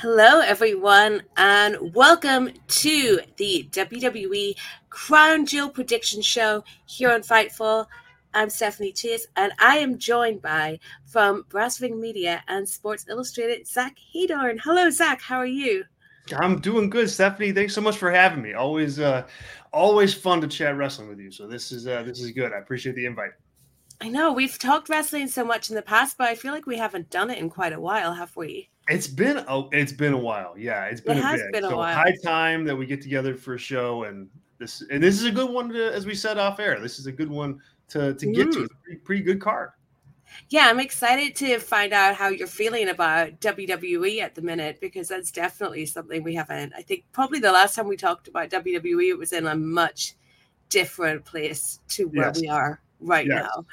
Hello, everyone, and welcome to the WWE Crown Jewel Prediction Show here on Fightful. I'm Stephanie Chase, and I am joined by, from Brassring Media and Sports Illustrated, Zach Hedorn. Hello, Zach. How are you? I'm doing good, Stephanie. Thanks so much for having me. Always fun to chat wrestling with you. So this is good. I appreciate the invite. I know we've talked wrestling so much in the past, but I feel like we haven't done it in quite a while, have we? It's been a while. Yeah, it's been It a has bit. been a So while. high time that we get together for a show, and this is a good one to, as we said off air. This is a good one to get to. It's a pretty good card. Yeah, I'm excited to find out how you're feeling about WWE at the minute, because that's definitely something we haven't. I think probably the last time we talked about WWE, it was in a much different place to where we are right now.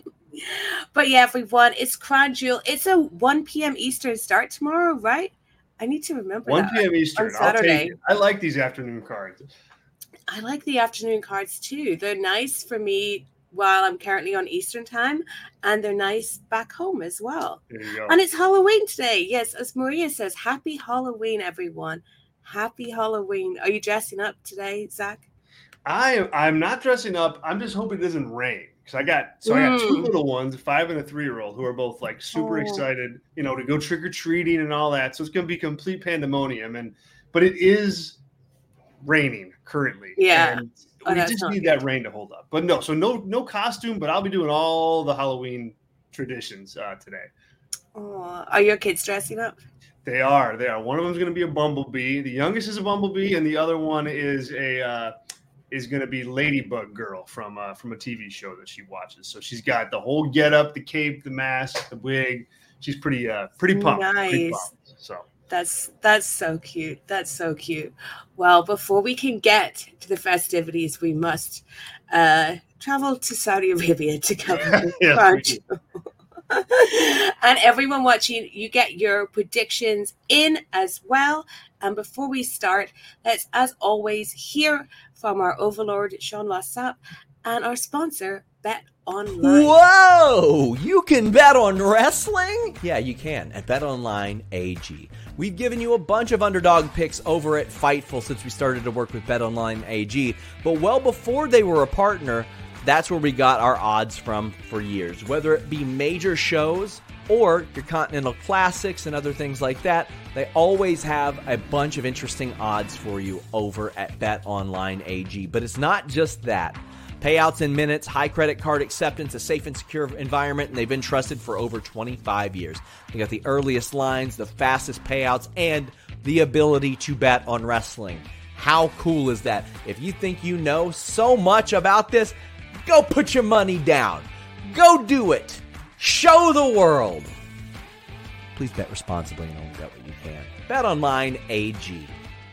But yeah, everyone, it's Crown Jewel. It's a 1 p.m. Eastern start tomorrow, right? I need to remember 1 that. p.m. Eastern. On Saturday. I'll take it. I like these afternoon cards. I like the afternoon cards too. They're nice for me while I'm currently on Eastern time, and they're nice back home as well. There you go. And it's Halloween today. Yes, as Maria says, happy Halloween, everyone. Happy Halloween. Are you dressing up today, Zach? I'm not dressing up. I'm just hoping it doesn't rain. Because I got two little ones, a 5 and a 3-year-old, who are both like super excited, to go trick or treating and all that. So it's going to be complete pandemonium. But it is raining currently. Yeah, and we just need that rain to hold up. But no costume. But I'll be doing all the Halloween traditions today. Oh, are your kids dressing up? They are. One of them is going to be a bumblebee. The youngest is a bumblebee, and the other one is going to be Ladybug Girl from a TV show that she watches. So she's got the whole getup, the cape, the mask, the wig. She's pretty pumped. Nice. Pretty pumped, so that's so cute. That's so cute. Well, before we can get to the festivities, we must travel to Saudi Arabia to cover Crown Jewel. And everyone watching, you get your predictions in as well. And before we start, let's, as always, hear from our overlord, Sean Lossap, and our sponsor, Bet Online. Whoa! You can bet on wrestling? Yeah, you can at BetOnline AG. We've given you a bunch of underdog picks over at Fightful since we started to work with BetOnline AG. But well before they were a partner, that's where we got our odds from for years. Whether it be major shows or your Continental Classics and other things like that, they always have a bunch of interesting odds for you over at BetOnline AG. But it's not just that. Payouts in minutes, high credit card acceptance, a safe and secure environment, and they've been trusted for over 25 years. They got the earliest lines, the fastest payouts, and the ability to bet on wrestling. How cool is that? If you think you know so much about this, go put your money down. Go do it. Show the world. Please bet responsibly and only bet what you can. BetOnline AG.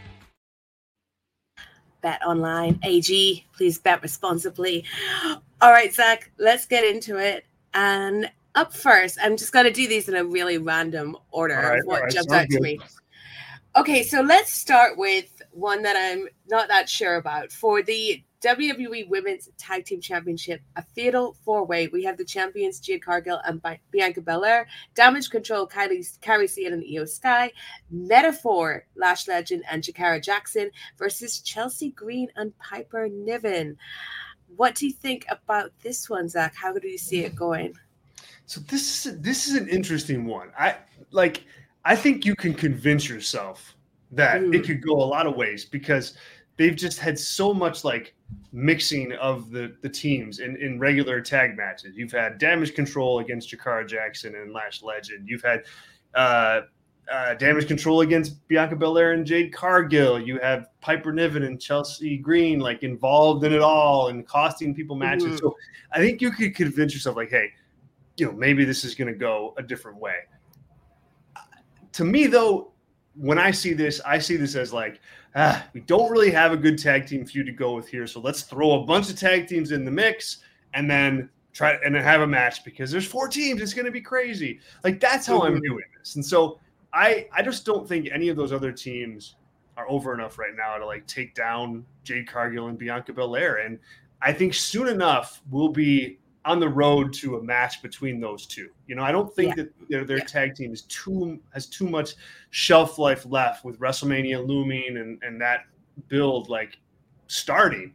BetOnline AG. Please bet responsibly. All right, Zach, let's get into it. And up first, I'm just going to do these in a really random order of what jumps out to me. Okay, so let's start with one that I'm not that sure about. For the WWE Women's Tag Team Championship, a fatal four-way. We have the champions Jade Cargill and Bianca Belair, Damage Control, Kairi Sane and Io Sky, Metaphor, Lash Legend and Jakara Jackson versus Chelsea Green and Piper Niven. What do you think about this one, Zach? How do you see it going? So this is an interesting one. I think you can convince yourself that it could go a lot of ways because they've just had so much like mixing of the teams in regular tag matches. You've had Damage Control against Jakara Jackson and Lash Legend. You've had Damage Control against Bianca Belair and Jade Cargill. You have Piper Niven and Chelsea Green like involved in it all and costing people matches. So I think you could convince yourself like, hey, maybe this is going to go a different way. To me, though, when I see this as like, we don't really have a good tag team feud to go with here. So let's throw a bunch of tag teams in the mix and then have a match because there's 4 teams. It's going to be crazy. Like that's how I'm doing this. And so I just don't think any of those other teams are over enough right now to like take down Jade Cargill and Bianca Belair. And I think soon enough we'll be on the road to a match between those two. You know, I don't think that their tag team has too much shelf life left with WrestleMania looming and that build like starting.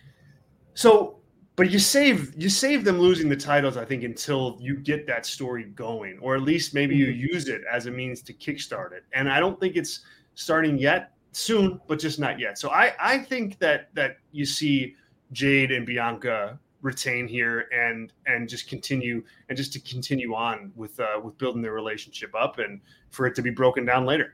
So, but you save them losing the titles, I think, until you get that story going, or at least maybe you use it as a means to kickstart it. And I don't think it's starting yet. Soon, but just not yet. So I think that you see Jade and Bianca retain here and just continue on with building their relationship up and for it to be broken down later.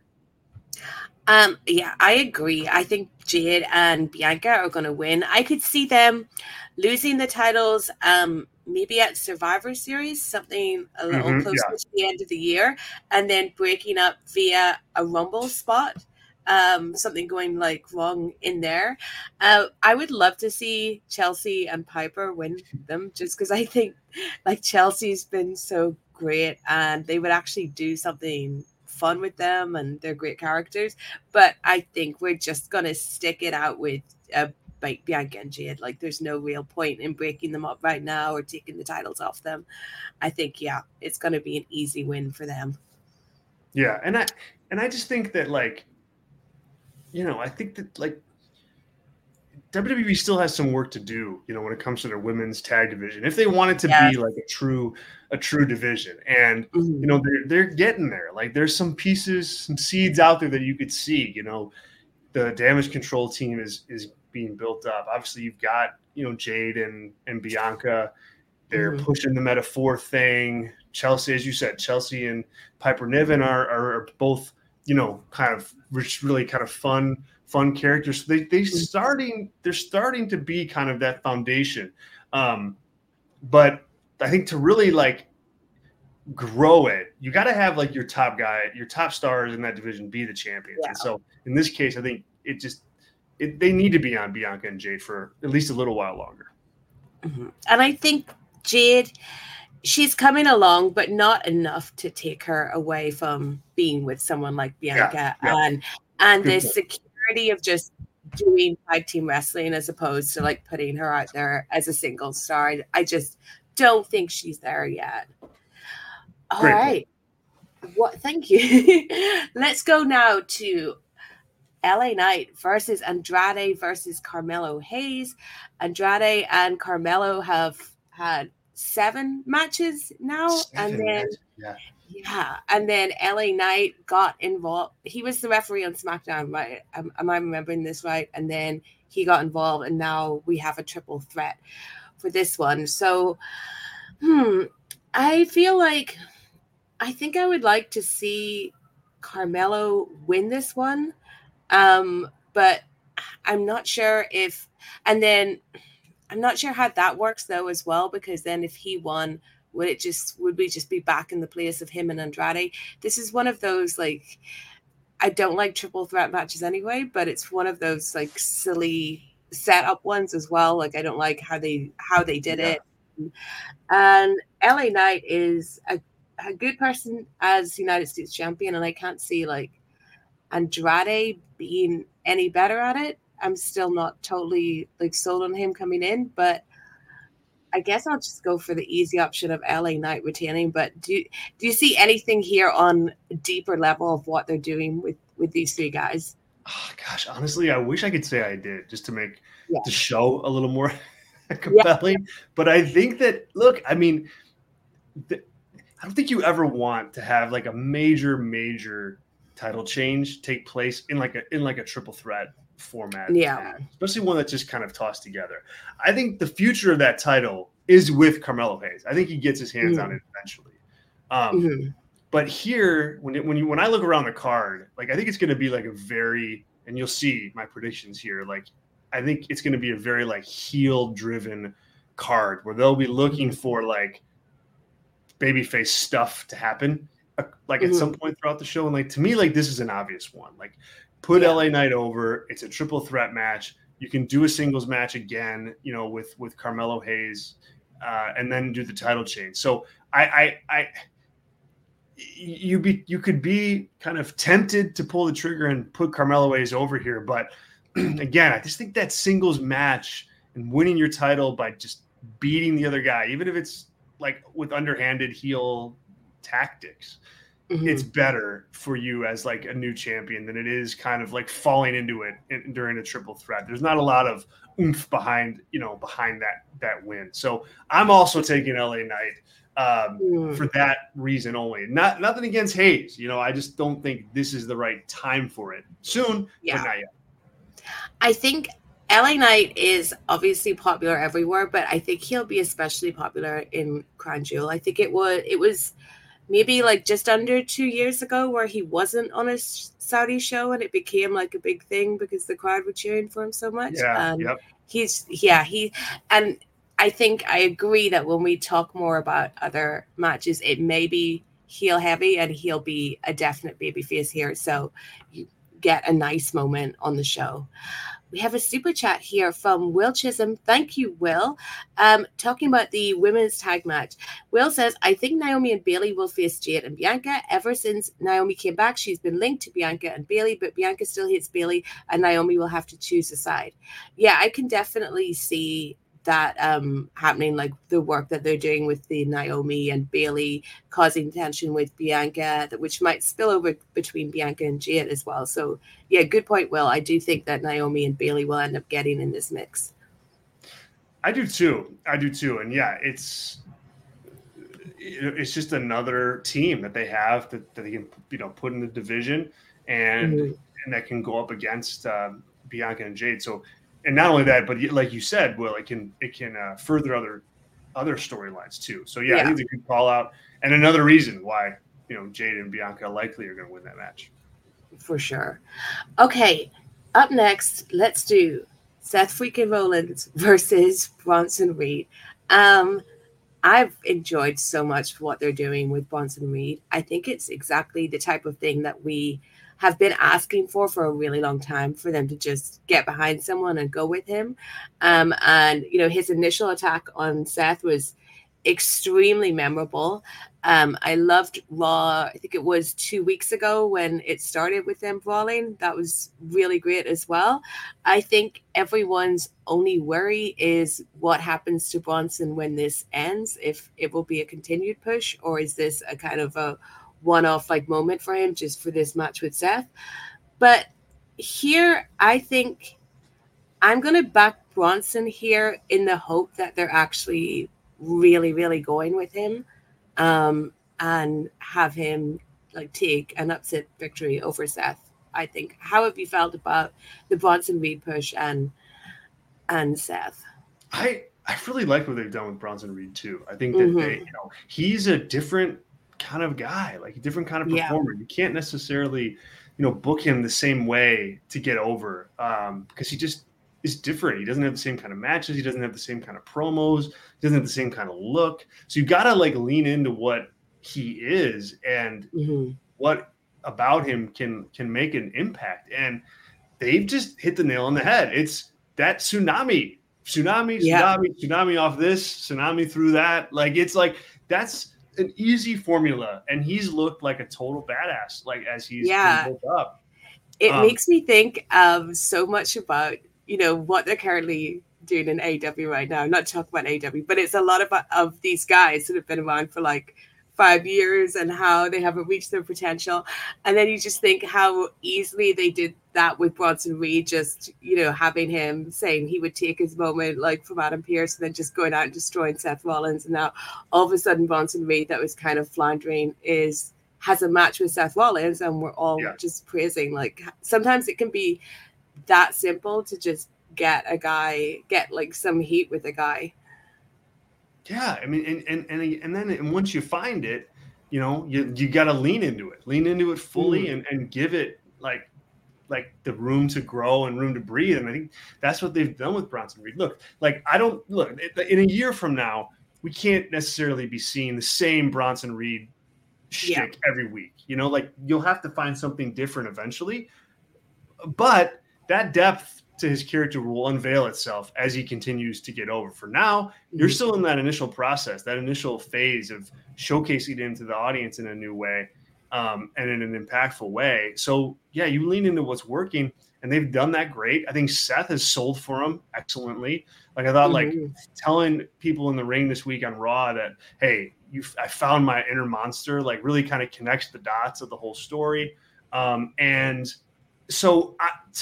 Yeah, I agree. I think Jade and Bianca are going to win. I could see them losing the titles maybe at Survivor Series, something a little closer to the end of the year, and then breaking up via a Rumble spot. Something going like wrong in there. I would love to see Chelsea and Piper win them, just because I think like Chelsea's been so great and they would actually do something fun with them and they're great characters. But I think we're just gonna stick it out with Bianca and Jade. Like there's no real point in breaking them up right now or taking the titles off them. I think it's gonna be an easy win for them. Yeah, and I just think that like, you know, I think that like WWE still has some work to do, you know, when it comes to their women's tag division. If they want it to be like a true division, and you know, they're getting there. Like there's some pieces, some seeds out there that you could see. You know, the Damage Control team is being built up. Obviously, you've got, you know, Jade and Bianca. They're pushing the Meta-Four thing. Chelsea, as you said, Chelsea and Piper Niven are both, you know, kind of really kind of fun characters. So they're starting to be kind of that foundation. But I think to really like grow it, you got to have like your top stars in that division be the champions. Yeah. And so in this case, I think they need to be on Bianca and Jade for at least a little while longer. And I think Jade, she's coming along, but not enough to take her away from being with someone like Bianca and the security of just doing tag team wrestling as opposed to like putting her out there as a single star. I just don't think she's there yet. All right. Thank you. Let's go now to LA Knight versus Andrade versus Carmelo Hayes. Andrade and Carmelo have had 7 matches now. And then LA Knight got involved. He was the referee on SmackDown, right? Am I remembering this right? And then he got involved, and now we have a triple threat for this one. So, I feel like I think I would like to see Carmelo win this one. But I'm not sure I'm not sure how that works though as well, because then if he won, would we just be back in the place of him and Andrade? This is one of those, like, I don't like triple threat matches anyway, but it's one of those like silly setup ones as well. Like I don't like how they did it. And LA Knight is a good person as United States champion, and I can't see like Andrade being any better at it. I'm still not totally like sold on him coming in, but I guess I'll just go for the easy option of LA Knight retaining. But do you see anything here on a deeper level of what they're doing with these 3 guys? Oh, gosh, honestly, I wish I could say I did, just to make the show a little more compelling. Yeah. But I think that, look, I mean, I don't think you ever want to have like a major title change take place in like a triple threat format, especially one that's just kind of tossed together. I think the future of that title is with Carmelo Hayes. I think he gets his hands on it eventually. But here, when I look around the card, like I think it's going to be like a very, and you'll see my predictions here. Like I think it's going to be a very like heel driven card where they'll be looking for like babyface stuff to happen, like at some point throughout the show. And like to me, like this is an obvious one. Like put LA Knight over. It's a triple threat match. You can do a singles match again, you know, with Carmelo Hayes, and then do the title change. So you could be kind of tempted to pull the trigger and put Carmelo Hayes over here, but again, I just think that singles match and winning your title by just beating the other guy, even if it's like with underhanded heel tactics, it's better for you as like a new champion than it is kind of like falling into it during a triple threat. There's not a lot of oomph behind that win. So I'm also taking LA Knight for that reason only. Nothing against Hayes. I just don't think this is the right time for it. Soon, but not yet. I think LA Knight is obviously popular everywhere, but I think he'll be especially popular in Crown Jewel. I think it was maybe like just under 2 years ago where he wasn't on a Saudi show and it became like a big thing because the crowd were cheering for him so much. Yeah. And I think I agree that when we talk more about other matches, it may be heel heavy and he'll be a definite babyface here. So you get a nice moment on the show. We have a super chat here from Will Chisholm. Thank you, Will. Talking about the women's tag match. Will says, I think Naomi and Bayley will face Jade and Bianca. Ever since Naomi came back, she's been linked to Bianca and Bayley, but Bianca still hates Bayley and Naomi will have to choose a side. Yeah, I can definitely see that happening, like the work that they're doing with the Naomi and Bayley causing tension with Bianca, which might spill over between Bianca and Jade as well. So yeah, good point, Will. I do think that Naomi and Bayley will end up getting in this mix. I do too. And yeah, it's just another team that they have that they can put in the division and that can go up against Bianca and Jade. So. And not only that, but like you said, Will, it can further other storylines too. So yeah, I think it's a good call out, and another reason why Jade and Bianca likely are going to win that match. For sure. Okay, up next, let's do Seth freaking Rollins versus Bronson Reed. I've enjoyed so much what they're doing with Bronson Reed. I think it's exactly the type of thing that we have been asking for a really long time, for them to just get behind someone and go with him. And, his initial attack on Seth was extremely memorable. I loved Raw. I think it was 2 weeks ago when it started with them brawling. That was really great as well. I think everyone's only worry is what happens to Bronson when this ends, if it will be a continued push, or is this a kind of a one-off like moment for him just for this match with Seth. But here, I think I'm going to back Bronson here in the hope that they're actually really, really going with him and have him like take an upset victory over Seth. I think. How have you felt about the Bronson Reed push and Seth? I really like what they've done with Bronson Reed too. I think that he's a different kind of guy, like a different kind of performer. You can't necessarily, book him the same way to get over because he just is different. He doesn't have the same kind of matches. He doesn't have the same kind of promos. He doesn't have the same kind of look. So you got to like lean into what he is and what about him can make an impact. And they've just hit the nail on the head. It's that tsunami off this, tsunami through that. Like, it's like, that's an easy formula, and he's looked like a total badass, like as he's been built up. It makes me think so much about what they're currently doing in AEW right now. I'm not talking about AEW, but it's a lot of these guys that have been around for like 5 years and how they haven't reached their potential. And then you just think how easily they did that with Bronson Reed, just, having him saying he would take his moment like from Adam Pearce and then just going out and destroying Seth Rollins. And now all of a sudden Bronson Reed, that was kind of floundering, has a match with Seth Rollins, and we're all just praising. Like, sometimes it can be that simple to just get like some heat with a guy. Yeah, I mean, and then once you find it, you got to lean into it fully and give it like the room to grow and room to breathe. And I think that's what they've done with Bronson Reed. Look, in a year from now, we can't necessarily be seeing the same Bronson Reed shtick every week. You'll have to find something different eventually. But that depth to his character will unveil itself as he continues to get over. For now, you're still in that initial process, that initial phase of showcasing him to the audience in a new way and in an impactful way. So yeah, you lean into what's working, and they've done that great. I think Seth has sold for him excellently. Like I thought, like telling people in the ring this week on Raw that, hey, I found my inner monster, like really kind of connects the dots of the whole story. And so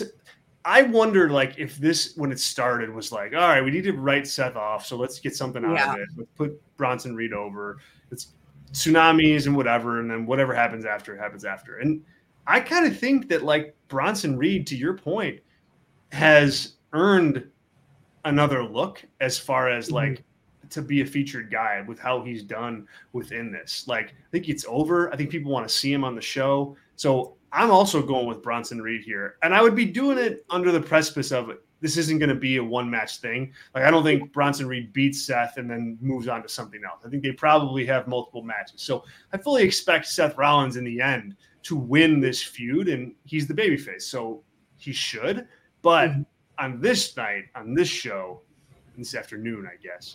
I wondered, like, if this, when it started, was like, all right, we need to write Seth off, so let's get something out of it. Let's put Bronson Reed over. It's tsunamis and whatever, and then whatever happens after happens after. And I kind of think that, like, Bronson Reed, to your point, has earned another look as far as like to be a featured guy with how he's done within this. Like, I think it's over. I think people want to see him on the show. So I'm also going with Bronson Reed here, and I would be doing it under the precipice of it. This isn't going to be a one match thing. Like, I don't think Bronson Reed beats Seth and then moves on to something else. I think they probably have multiple matches. So I fully expect Seth Rollins in the end to win this feud, and he's the babyface, so he should. But on this night, on this show, this afternoon, I guess,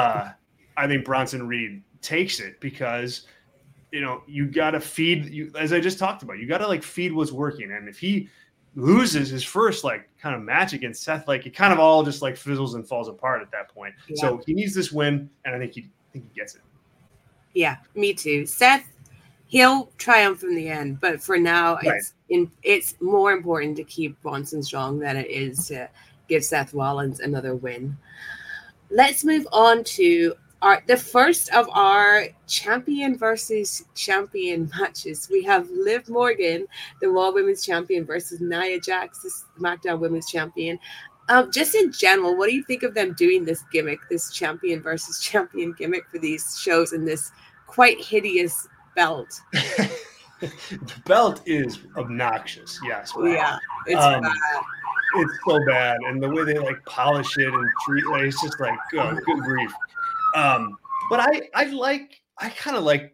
I think Bronson Reed takes it because, you know, you got to feed, as I just talked about, you got to like feed what's working. And if he loses his first like kind of match against Seth, like it kind of all just like fizzles and falls apart at that point. Yeah. So he needs this win, and I think he gets it. Yeah, me too. Seth, he'll triumph in the end, but for now, it's more important to keep Bronson strong than it is to give Seth Rollins another win. Let's move on to the first of our champion versus champion matches. We have Liv Morgan, the Raw Women's Champion, versus Nia Jax, the SmackDown Women's Champion. Just in general, what do you think of them doing this gimmick, this champion versus champion gimmick for these shows, and this quite hideous belt? The belt is obnoxious. Yes. Yeah, it's bad. It's so bad, and the way they like polish it and treat it, it's just like, oh, good grief. But I kind of like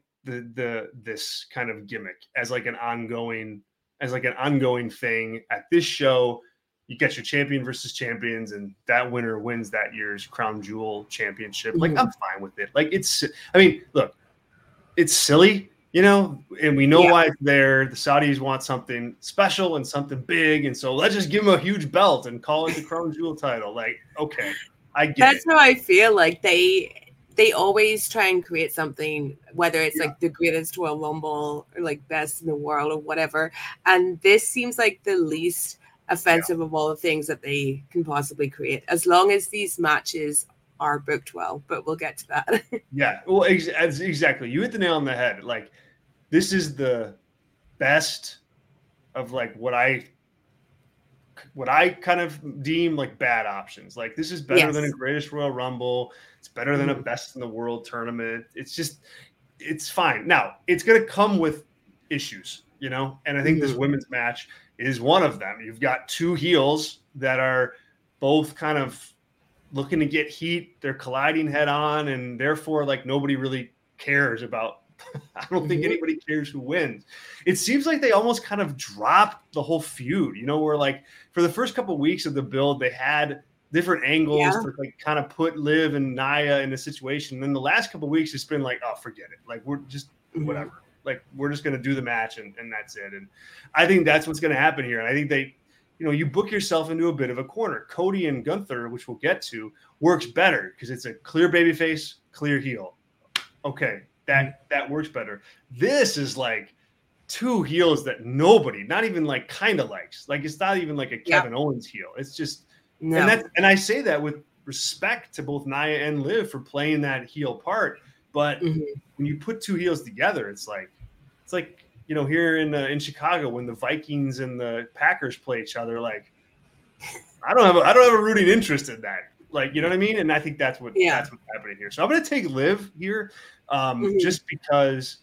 this kind of gimmick as like an ongoing thing at this show. You get your champion versus champions, and that winner wins that year's Crown Jewel championship. Like, I'm fine with it. Like, look, it's silly, you know, and we know why it's there. The Saudis want something special and something big, and so let's just give them a huge belt and call it the Crown Jewel title. Like, okay, I get That's how I feel. Like they always try and create something, whether it's like the greatest Royal Rumble or like best in the world or whatever. And this seems like the least offensive of all the things that they can possibly create, as long as these matches are booked well. But we'll get to that. Yeah, well, exactly. You hit the nail on the head. Like, this is the best of like what I kind of deem like bad options. Like, this is better than a Greatest Royal Rumble. It's better than a Best in the World tournament. It's fine. Now, it's going to come with issues, you know, and I think this women's match is one of them. You've got two heels that are both kind of looking to get heat. They're colliding head on, and therefore, like, nobody really cares about. I don't think anybody cares who wins. It seems like they almost kind of dropped the whole feud, you know, where like for the first couple of weeks of the build, they had different angles to like kind of put Liv and Nia in a situation. And then the last couple of weeks, it's been like, oh, forget it. Like, we're just whatever. Like, we're just going to do the match and that's it. And I think that's what's going to happen here. And I think they, you know, you book yourself into a bit of a corner. Cody and Gunther, which we'll get to, works better because it's a clear babyface, clear heel. Okay. That works better. This is like two heels that nobody, not even like kind of likes. Like, it's not even like a Kevin Owens heel. It's just, and I say that with respect to both Nia and Liv for playing that heel part. But when you put two heels together, it's like, you know, here in Chicago when the Vikings and the Packers play each other. Like, I don't have a rooting interest in that. Like, you know what I mean? And I think that's what's happening here. So I'm going to take Liv here. Just because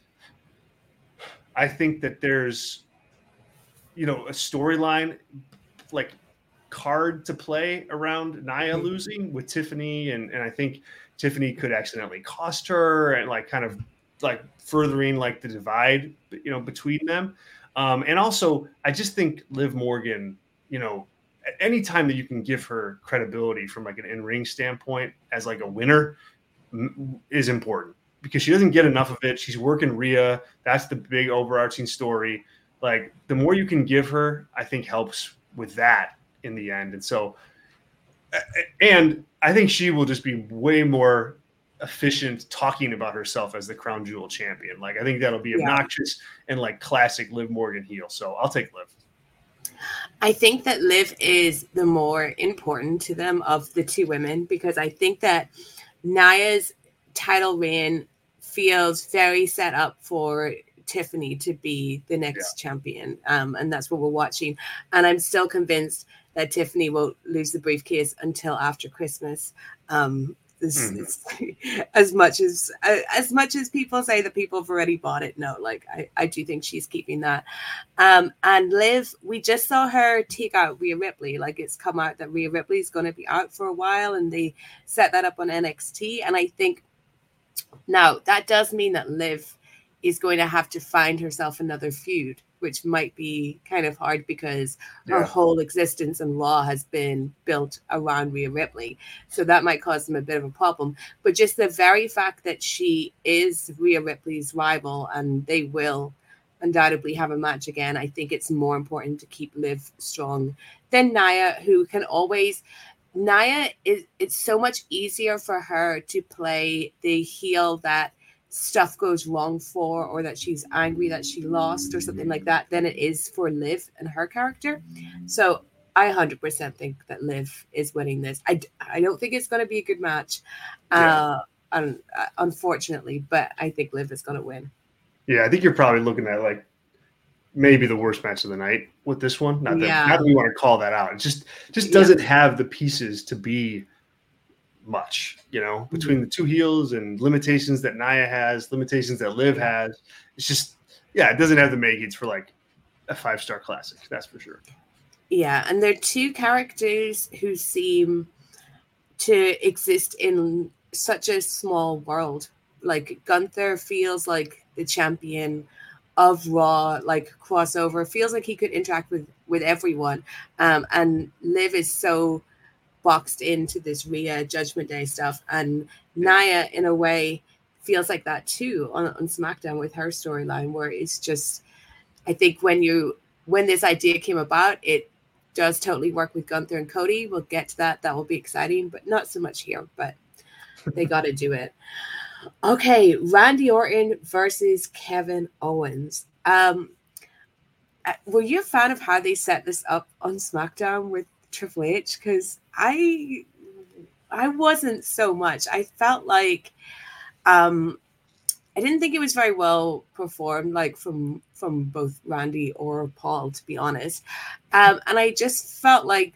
I think that there's, you know, a storyline like card to play around Nia losing with Tiffany, and I think Tiffany could accidentally cost her and like kind of like furthering like the divide, you know, between them. And also I just think Liv Morgan, you know, any time that you can give her credibility from like an in-ring standpoint as like a winner is important. Because she doesn't get enough of it. She's working Rhea. That's the big overarching story. Like, the more you can give her, I think helps with that in the end. And so, and I think she will just be way more efficient talking about herself as the crown jewel champion. Like, I think that'll be obnoxious and like classic Liv Morgan heel. So I'll take Liv. I think that Liv is the more important to them of the two women, because I think that Nia's title reign feels very set up for Tiffany to be the next champion. And that's what we're watching. And I'm still convinced that Tiffany won't lose the briefcase until after Christmas. As much as people say that people have already bought it, no, like I do think she's keeping that. And Liv, we just saw her take out Rhea Ripley. Like, it's come out that Rhea Ripley is going to be out for a while, and they set that up on NXT. And I think now that does mean that Liv is going to have to find herself another feud, which might be kind of hard because her whole existence in Raw has been built around Rhea Ripley. So that might cause them a bit of a problem. But just the very fact that she is Rhea Ripley's rival and they will undoubtedly have a match again, I think it's more important to keep Liv strong than Nia, who can always... Nia, it's so much easier for her to play the heel that stuff goes wrong for, or that she's angry that she lost or something like that, than it is for Liv and her character. So I 100% think that Liv is winning this. I don't think it's going to be a good match, unfortunately, but I think Liv is going to win. Yeah, I think you're probably looking at like maybe the worst match of the night with this one. Not that we want to call that out. It just doesn't have the pieces to be much, between the two heels and limitations that Nia has, limitations that Liv has. It's just, it doesn't have the makings for like a 5-star classic. That's for sure. Yeah. And they're two characters who seem to exist in such a small world. Like, Gunther feels like the champion of Raw, like crossover, feels like he could interact with everyone. And Liv is so boxed into this Rhea Judgment Day stuff, and Nia in a way feels like that too on SmackDown with her storyline, where it's just, I think when this idea came about, it does totally work with Gunther and Cody. We'll get to that. That will be exciting, but not so much here, but they got to do it. Okay, Randy Orton versus Kevin Owens. Were you a fan of how they set this up on SmackDown with Triple H? Because I wasn't so much. I felt like I didn't think it was very well performed, like from both Randy or Paul, to be honest. And I just felt like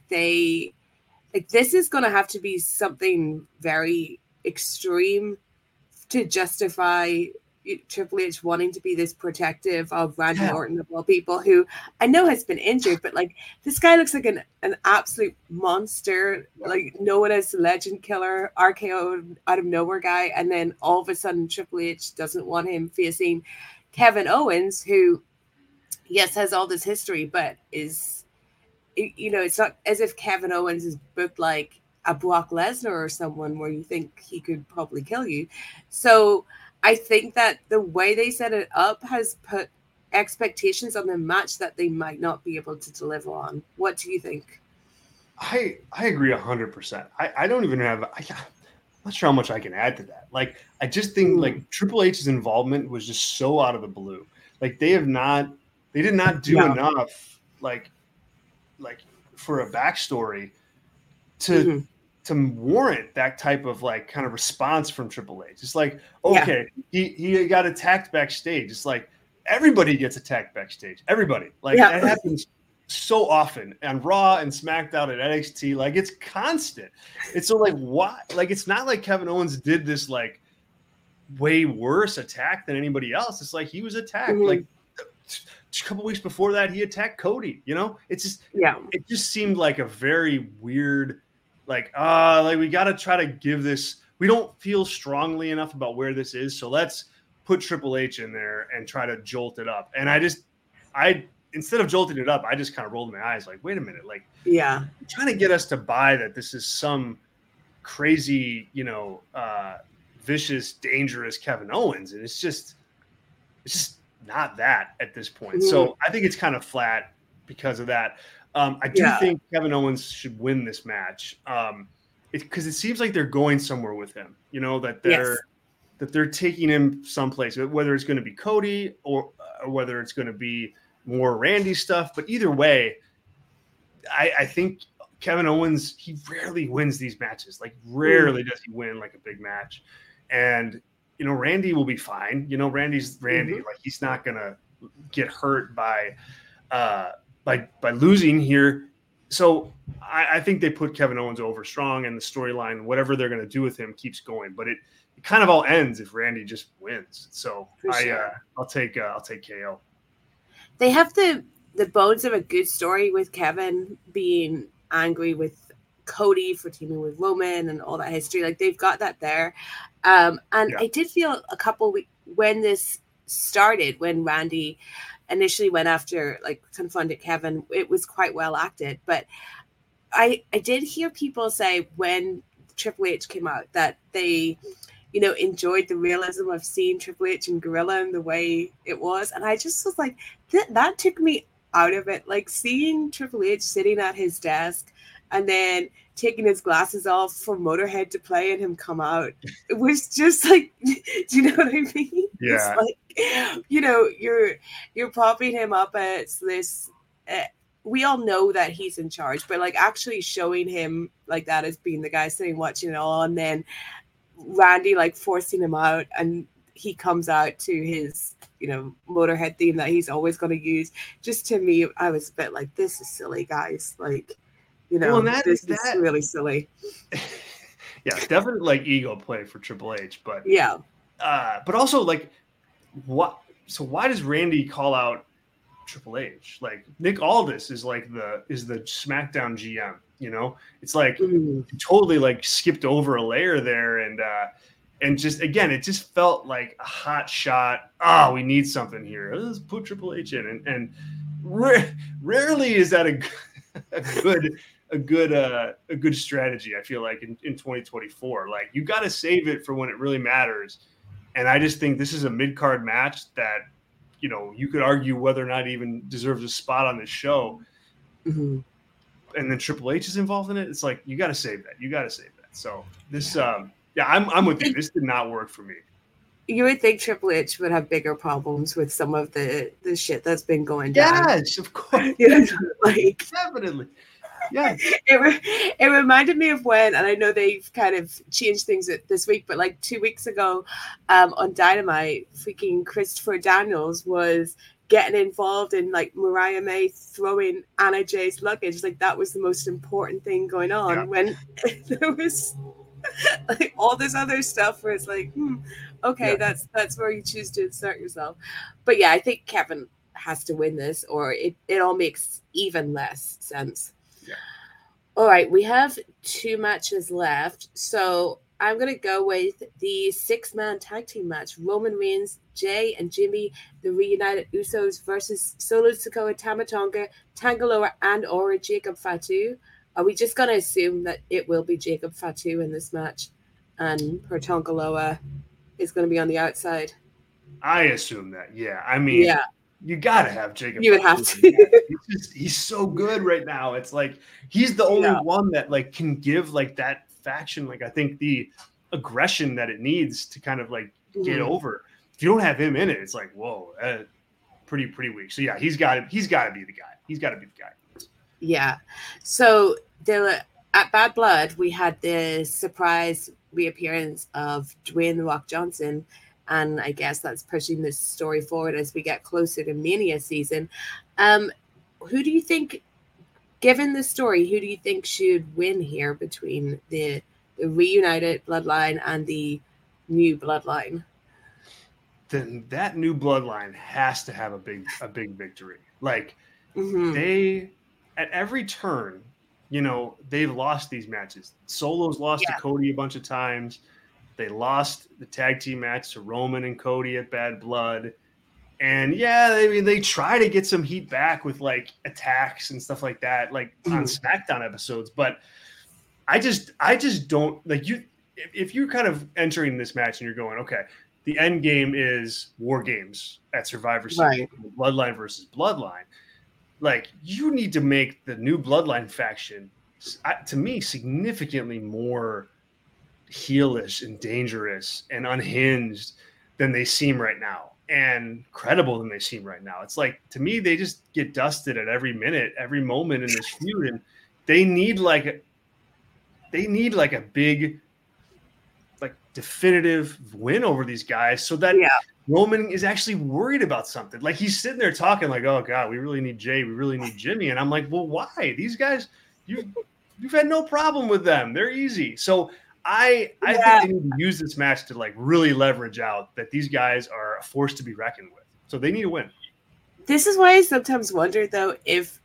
this is going to have to be something very extreme to justify Triple H wanting to be this protective of Randy Orton of all people, who I know has been injured, but like, this guy looks like an absolute monster, like known as the legend killer, RKO out of nowhere guy, and then all of a sudden Triple H doesn't want him facing Kevin Owens, who yes has all this history, but is, it's not as if Kevin Owens is booked like a Brock Lesnar or someone where you think he could probably kill you. So I think that the way they set it up has put expectations on the match that they might not be able to deliver on. What do you think? I agree 100%. I don't even have, I'm not sure how much I can add to that. Like, I just think like Triple H's involvement was just so out of the blue. Like, they did not do enough like for a backstory to warrant that type of like kind of response from Triple H. It's like, okay, he got attacked backstage. It's like everybody gets attacked backstage. Everybody. Like that happens so often on Raw and SmackDown and NXT. Like, it's constant. It's so like, why? Like, it's not like Kevin Owens did this like way worse attack than anybody else. It's like he was attacked. Like a couple weeks before that, he attacked Cody. It's just it just seemed like a very weird. Like, we got to try to give this. We don't feel strongly enough about where this is, so let's put Triple H in there and try to jolt it up. And I instead of jolting it up, I just kind of rolled my eyes, like, wait a minute, like, trying to get us to buy that this is some crazy, vicious, dangerous Kevin Owens, and it's just not that at this point. So I think it's kind of flat because of that. I do think Kevin Owens should win this match. Because it seems like they're going somewhere with him, that they're taking him someplace, whether it's going to be Cody or whether it's going to be more Randy stuff. But either way, I think Kevin Owens, he rarely wins these matches. Like rarely does he win like a big match. And, Randy will be fine. Randy's Randy. Like he's not going to get hurt by losing here. So I think they put Kevin Owens over strong, and the storyline, whatever they're going to do with him, keeps going. But it kind of all ends if Randy just wins. So I'll take KO. They have the bones of a good story with Kevin being angry with Cody for teaming with Roman and all that history. Like they've got that there. I did feel a couple weeks when this started, when Randy initially went after, like, confronted Kevin, it was quite well acted. But I did hear people say when Triple H came out that they, enjoyed the realism of seeing Triple H and Gorilla and the way it was. And I just was like, that took me out of it. Like seeing Triple H sitting at his desk and then taking his glasses off for Motorhead to play and him come out. It was just like, do you know what I mean? Yeah. It's like, you're propping him up as this, we all know that he's in charge, but like actually showing him like that as being the guy sitting watching it all, and then Randy like forcing him out, and he comes out to his, Motorhead theme that he's always going to use. Just to me, I was a bit like, this is silly, guys. Like, this is really silly. Yeah, definitely like ego play for Triple H, but but also like what? So why does Randy call out Triple H? Like Nick Aldis is like the SmackDown GM. It's like totally like skipped over a layer there, and just again, it just felt like a hot shot. Oh, we need something here. Let's put Triple H in, and rarely is that a good strategy. I feel like in 2024, like you got to save it for when it really matters. And I just think this is a mid-card match that, you could argue whether or not even deserves a spot on this show. And then Triple H is involved in it. It's like, you got to save that. So this, I'm with you. This did not work for me. You would think Triple H would have bigger problems with some of the shit that's been going down. Yes, of course. Like definitely. Yeah. It reminded me of when, and I know they've kind of changed things this week, but like 2 weeks ago on Dynamite, freaking Christopher Daniels was getting involved in like Mariah May throwing Anna Jay's luggage. Like that was the most important thing going on when there was like all this other stuff where it's like, okay, that's where you choose to insert yourself. But yeah, I think Kevin has to win this, or it all makes even less sense. Yeah. All right, we have 2 matches left. So I'm going to go with the 6-man tag team match. Roman Reigns, Jay and Jimmy, the reunited Usos versus Solo Sikoa, Tama Tonga, Tanga Loa, and or Jacob Fatu. Are we just going to assume that it will be Jacob Fatu in this match and Tanga Loa is going to be on the outside? I assume that, yeah. I mean, you got to have Jacob. You would have to. He's so good right now. It's like he's the only one that like can give like that faction, like I think the aggression that it needs to kind of like get over. If you don't have him in it, it's like, whoa, pretty weak. So yeah, he's got to be the guy. Yeah. So at Bad Blood, we had the surprise reappearance of Dwayne "The Rock" Johnson. And I guess that's pushing this story forward as we get closer to Mania season. Who do you think, given the story, who do you think should win here between the reunited bloodline and the new bloodline? Then that new bloodline has to have a big victory. Like they, at every turn, they've lost these matches. Solo's lost to Cody a bunch of times. They lost the tag team match to Roman and Cody at Bad Blood. And they try to get some heat back with like attacks and stuff like that, like on SmackDown episodes. But I just don't like you. If you're kind of entering this match and you're going, okay, the end game is War Games at Survivor Series, Bloodline versus Bloodline. like you need to make the new Bloodline faction, to me, significantly more heelish and dangerous and unhinged than they seem right now, and credible than they seem right now. It's like, to me, they just get dusted at every minute, every moment in this feud, and they need like a big, like, definitive win over these guys so that Roman is actually worried about something. Like, he's sitting there talking like, oh God, we really need Jay, we really need Jimmy. And I'm like, well, why? These guys, you've had no problem with them. They're easy. So I think they need to use this match to like really leverage out that these guys are a force to be reckoned with. So they need to win. This is why I sometimes wonder, though,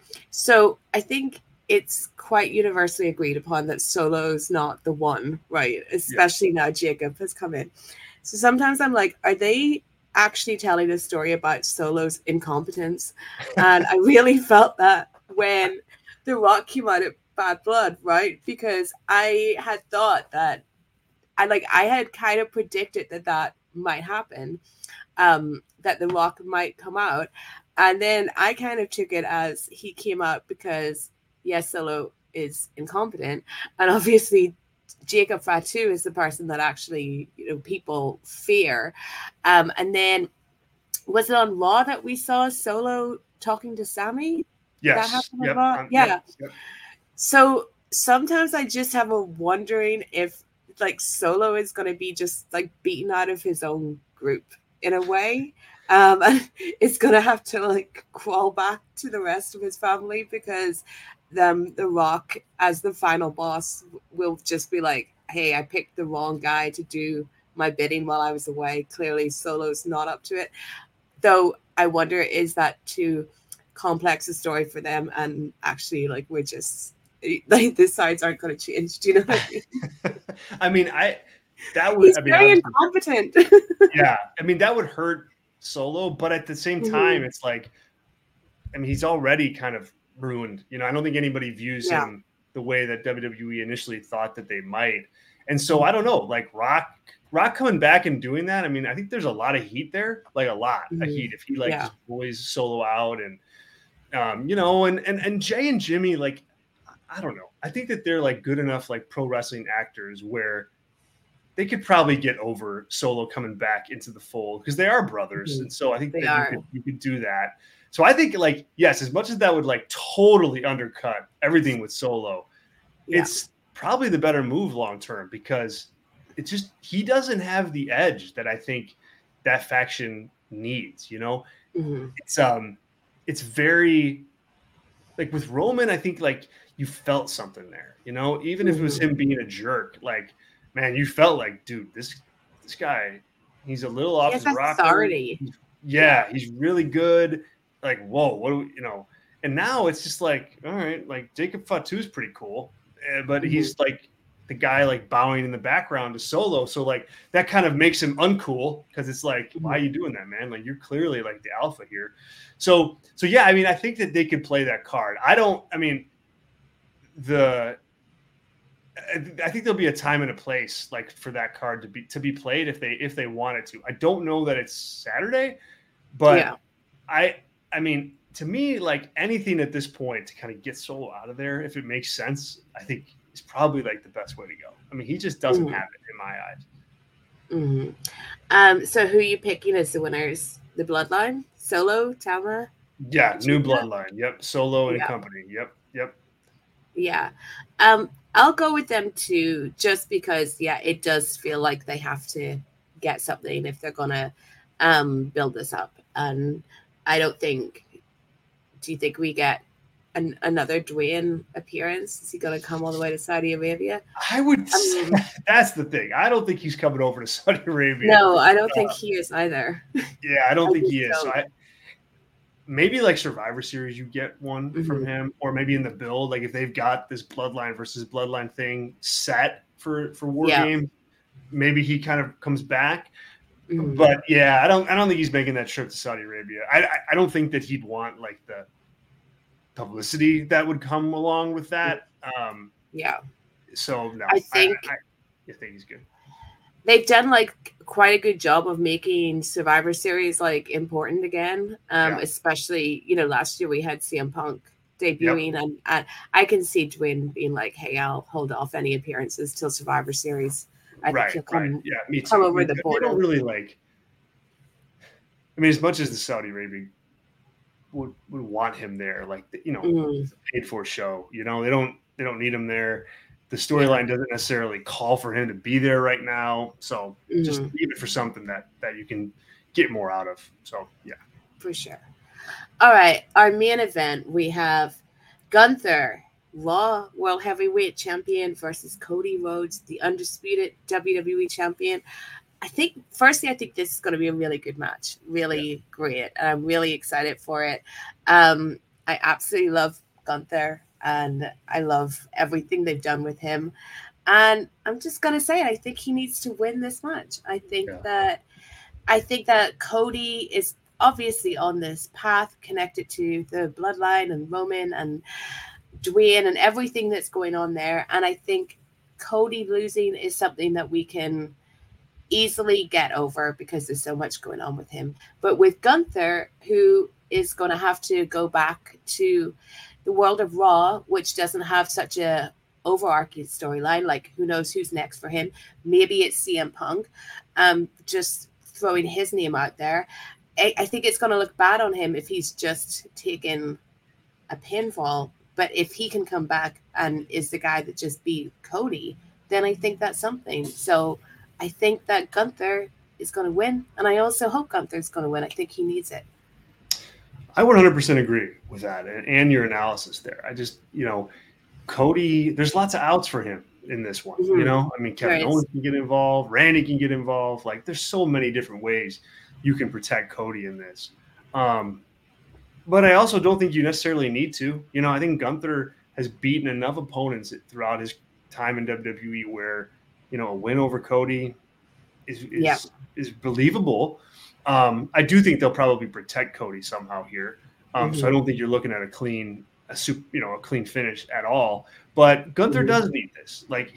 I think it's quite universally agreed upon that Solo's not the one, right? Especially now Jacob has come in. So sometimes I'm like, are they actually telling a story about Solo's incompetence? And I really felt that when The Rock came out of Bad Blood, right? Because I had thought that I had kind of predicted that might happen, that The Rock might come out. And then I kind of took it as he came out because, yes, Solo is incompetent. And obviously Jacob Fatu is the person that actually, people fear. And then was it on Raw that we saw Solo talking to Sammy? Yes. That happened on Raw? Yep. So sometimes I just have a wondering if like Solo is going to be just like beaten out of his own group in a way. And it's going to have to like crawl back to the rest of his family because The Rock, as the final boss, will just be like, hey, I picked the wrong guy to do my bidding while I was away. Clearly Solo's not up to it. Though I wonder, is that too complex a story for them? And actually, like, we're just like, the sides aren't going to change. Do you know what I mean? He's very incompetent. Yeah. I mean, that would hurt Solo, but at the same time, it's like, I mean, he's already kind of ruined. I don't think anybody views him the way that WWE initially thought that they might. And so I don't know, like Rock coming back and doing that. I mean, I think there's a lot of heat there, like a lot of heat if he just boys Solo out and and Jay and Jimmy, like, I don't know. I think that they're like good enough, like pro wrestling actors where they could probably get over Solo coming back into the fold because they are brothers. And so I think you could do that. So I think, like, yes, as much as that would like totally undercut everything with Solo, it's probably the better move long term because it's just, he doesn't have the edge that I think that faction needs. It's very, like, with Roman, I think like you felt something there, even if it was him being a jerk, like, man, you felt like, dude, this guy, he's a little off his rocker. Authority. Yeah, he's really good. Like, whoa, what do we, and now it's just like, all right, like Jacob Fatu is pretty cool, but he's like the guy like bowing in the background to Solo. So like that kind of makes him uncool because it's like, why are you doing that, man? Like, you're clearly like the alpha here. So yeah, I mean, I think that they could play that card. I think there'll be a time and a place like for that card to be played if they wanted to. I don't know that it's Saturday, but I mean, to me, like anything at this point to kind of get Solo out of there, if it makes sense, I think is probably like the best way to go. I mean, he just doesn't have it in my eyes. So who are you picking as the winners? The Bloodline? Solo? Tama? Yeah, new Bloodline. Yep. Solo and company. Yep. Yeah. I'll go with them too, just because, it does feel like they have to get something if they're going to build this up. And I don't think, do you think we get another Dwayne appearance? Is he going to come all the way to Saudi Arabia? I would say that's the thing. I don't think he's coming over to Saudi Arabia. No, I don't think he is either. Yeah, I don't think he is. So maybe like Survivor Series, you get one from him, or maybe in the build, like if they've got this Bloodline versus Bloodline thing set for War Game, maybe he kind of comes back. But yeah, I don't think he's making that trip to Saudi Arabia. I don't think that he'd want like the publicity that would come along with that. So no, I think he's good. they've done like quite a good job of making Survivor Series like important again. Especially, last year we had CM Punk debuting, and I can see Dwayne being like, "Hey, I'll hold off any appearances till Survivor Series." I think he'll come. Yeah, me too. Come over the border. They don't really like. I mean, as much as the Saudi Arabia would want him there, like it's a paid for show. They don't need him there. The storyline doesn't necessarily call for him to be there right now. So just leave it for something that you can get more out of. So yeah, for sure. All right, our main event, we have Gunther, Raw World Heavyweight Champion, versus Cody Rhodes, the undisputed WWE Champion. I think this is going to be a really good match, really great, and I'm really excited for it. I absolutely love Gunther, and I love everything they've done with him. And I'm just going to say it. I think he needs to win this match. I think that Cody is obviously on this path connected to the bloodline and Roman and Dwayne and everything that's going on there. And I think Cody losing is something that we can easily get over because there's so much going on with him. But with Gunther, who is going to have to go back to the world of Raw, which doesn't have such a overarching storyline, like who knows who's next for him. Maybe it's CM Punk, just throwing his name out there. I think it's going to look bad on him if he's just taken a pinfall. But if he can come back and is the guy that just beat Cody, then I think that's something. So I think that Gunther is going to win, and I also hope Gunther is going to win. I think he needs it. I 100% agree with that and your analysis there. I just, Cody, there's lots of outs for him in this one. I mean, Kevin Owens can get involved, Randy can get involved. Like, there's so many different ways you can protect Cody in this. But I also don't think you necessarily need to. I think Gunther has beaten enough opponents throughout his time in WWE where, a win over Cody is believable. I do think they'll probably protect Cody somehow here. So I don't think you're looking at a clean finish at all. But Gunther does need this. Like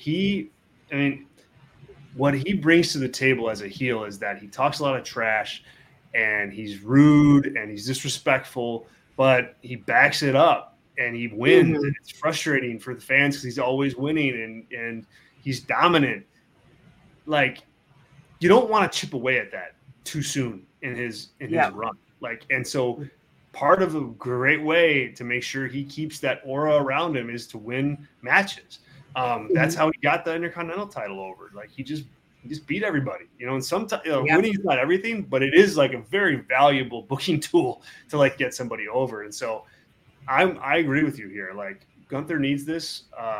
what he brings to the table as a heel is that he talks a lot of trash and he's rude and he's disrespectful, but he backs it up and he wins. And it's frustrating for the fans because he's always winning and he's dominant. Like, you don't want to chip away at that too soon in his run. Like, and so part of a great way to make sure he keeps that aura around him is to win matches. That's how he got the Intercontinental title over. Like, he just beat everybody, and sometimes winning is not everything, but it is like a very valuable booking tool to like get somebody over. And so I agree with you here. Like, Gunther needs this.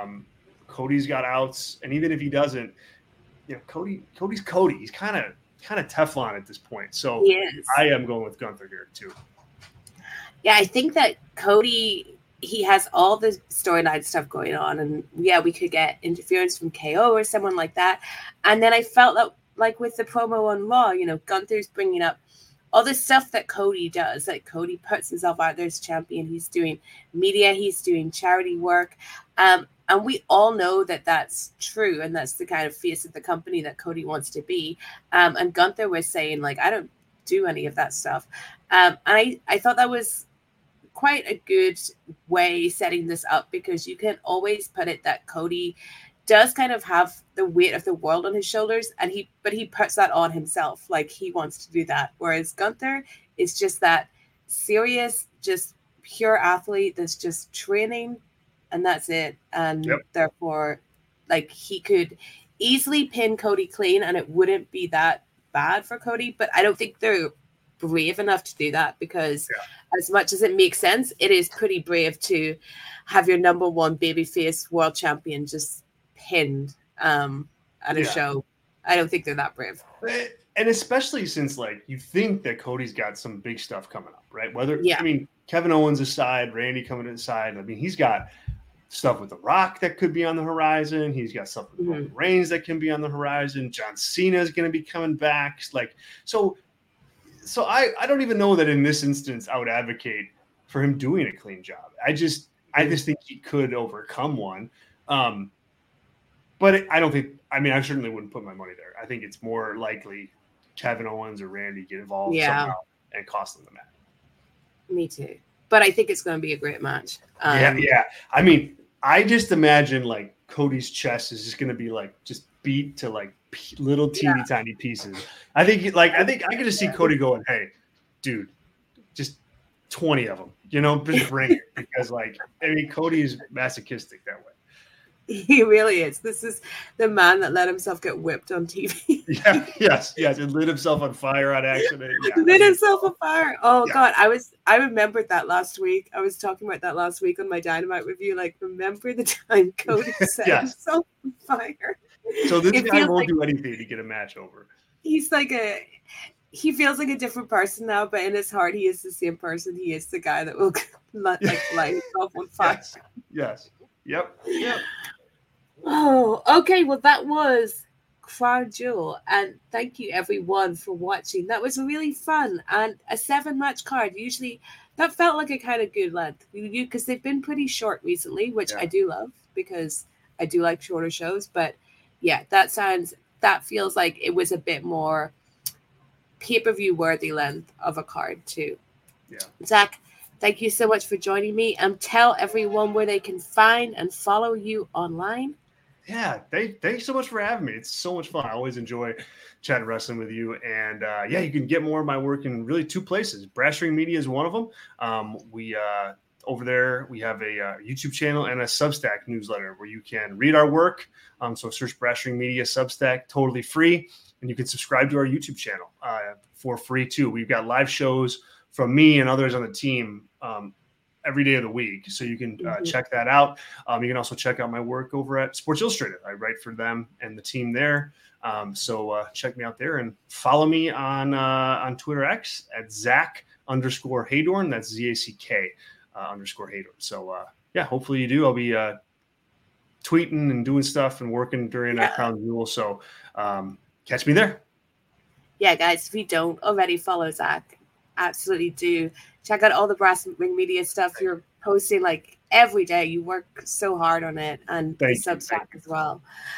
Cody's got outs, and even if he doesn't, Cody's Cody. He's kind of Teflon at this point. So I am going with Gunther here too. Yeah, I think that Cody, he has all the storyline stuff going on, and we could get interference from KO or someone like that. And then I felt that, like with the promo on Raw, Gunther's bringing up all the stuff that Cody does. Like, Cody puts himself out there as champion. He's doing media. He's doing charity work. And we all know that that's true. And that's the kind of face of the company that Cody wants to be. And Gunther was saying, like, I don't do any of that stuff. And I thought that was quite a good way setting this up, because you can always put it that Cody does kind of have the weight of the world on his shoulders, but he puts that on himself. Like, he wants to do that. Whereas Gunther is just that serious, just pure athlete that's just training, and that's it. And therefore, like, he could easily pin Cody clean and it wouldn't be that bad for Cody. But I don't think they're brave enough to do that, because as much as it makes sense, it is pretty brave to have your number one babyface world champion just pinned at a show. I don't think they're that brave. And especially since, like, you think that Cody's got some big stuff coming up, right? I mean, Kevin Owens aside, Randy coming aside, I mean, he's got stuff with The Rock that could be on the horizon. He's got stuff with Roman Reigns that can be on the horizon. John Cena is going to be coming back. Like, so I don't even know that in this instance I would advocate for him doing a clean job. I just think he could overcome one. But I don't think. I mean, I certainly wouldn't put my money there. I think it's more likely Kevin Owens or Randy get involved somehow and cost them the match. Me too. But I think it's going to be a great match. Yeah. I mean, I just imagine like Cody's chest is just going to be like just beat to like little teeny tiny pieces. I think I could just see Cody going, "Hey, dude, just 20 of them, just bring it," because Cody is masochistic that way. He really is. This is the man that let himself get whipped on TV. Yes, and lit himself on fire on accident. Yeah. Lit himself on fire. Oh God, I remembered that last week. I was talking about that last week on my Dynamite review. Like, remember the time Cody set himself on fire? So this guy won't do anything to get a match over. He feels like a different person now, but in his heart, he is the same person. He is the guy that will light himself on fire. Yes. Yep. Oh, okay. Well, that was Crown Jewel, and thank you everyone for watching. That was really fun, and a 7-match card. Usually, that felt like a kind of good length because they've been pretty short recently, which I do love because I do like shorter shows. But yeah, that feels like it was a bit more pay-per-view worthy length of a card too. Yeah, Zach, thank you so much for joining me, and tell everyone where they can find and follow you online. Yeah, thanks so much for having me. It's so much fun. I always enjoy chatting wrestling with you. And you can get more of my work in really 2 places. Brass Ring Media is one of them. We over there, we have a YouTube channel and a Substack newsletter where you can read our work. So search Brass Ring Media Substack, totally free. And you can subscribe to our YouTube channel for free too. We've got live shows from me and others on the team every day of the week. So you can check that out. You can also check out my work over at Sports Illustrated. I write for them and the team there. So check me out there and follow me on Twitter X at Zach_Heydorn. That's ZACK _Heydorn. So hopefully you do. I'll be tweeting and doing stuff and working during that Crown Jewel. So catch me there. Yeah, guys, if you don't already follow Zach, absolutely do. Check out all the Brass Ring Media stuff. You're posting like every day. You work so hard on it, and the Substack as well.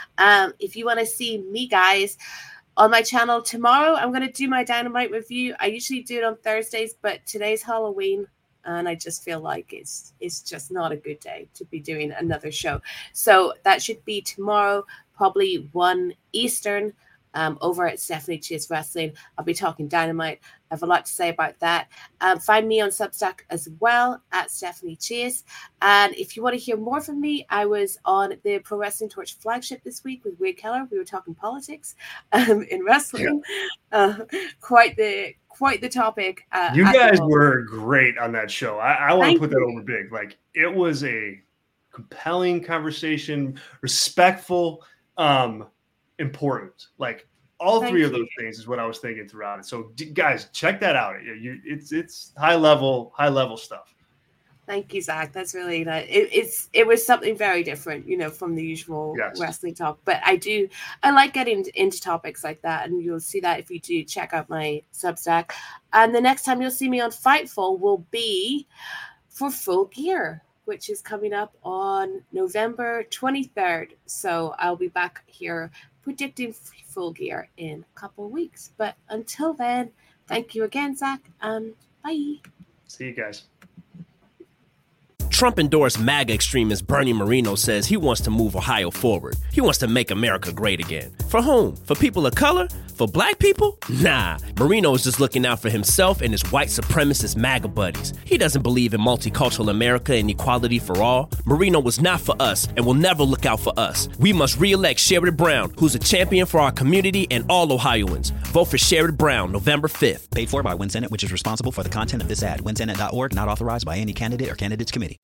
If you want to see me, guys, on my channel tomorrow, I'm going to do my Dynamite review. I usually do it on Thursdays, but today's Halloween, and I just feel like it's just not a good day to be doing another show. So that should be tomorrow, probably 1 Eastern. Over at Stephanie Chase Wrestling. I'll be talking Dynamite. I have a lot to say about that. Find me on Substack as well at Stephanie Chase. And if you want to hear more from me, I was on the Pro Wrestling Torch flagship this week with Wade Keller. We were talking politics in wrestling. Quite the topic. You guys were great on that show. I want to put that over big. Like, it was a compelling conversation, respectful, important. Like, all 3 of those things is what I was thinking throughout it. So guys, check that out. It's high level stuff. Thank you, Zach. That's really nice. It was something very different, from the usual wrestling talk. But I like getting into topics like that, and you'll see that if you do check out my Substack. And the next time you'll see me on Fightful will be for Full Gear, which is coming up on November 23rd. So I'll be back here predicting Full Gear in a couple of weeks. But until then, thank you again, Zach, and bye. See you guys. Trump-endorsed MAGA extremist Bernie Moreno says he wants to move Ohio forward. He wants to make America great again. For whom? For people of color? For black people? Nah. Moreno is just looking out for himself and his white supremacist MAGA buddies. He doesn't believe in multicultural America and equality for all. Moreno was not for us and will never look out for us. We must re-elect Sherrod Brown, who's a champion for our community and all Ohioans. Vote for Sherrod Brown, November 5th. Paid for by WinSenate, which is responsible for the content of this ad. WinSenate.org, not authorized by any candidate or candidates committee.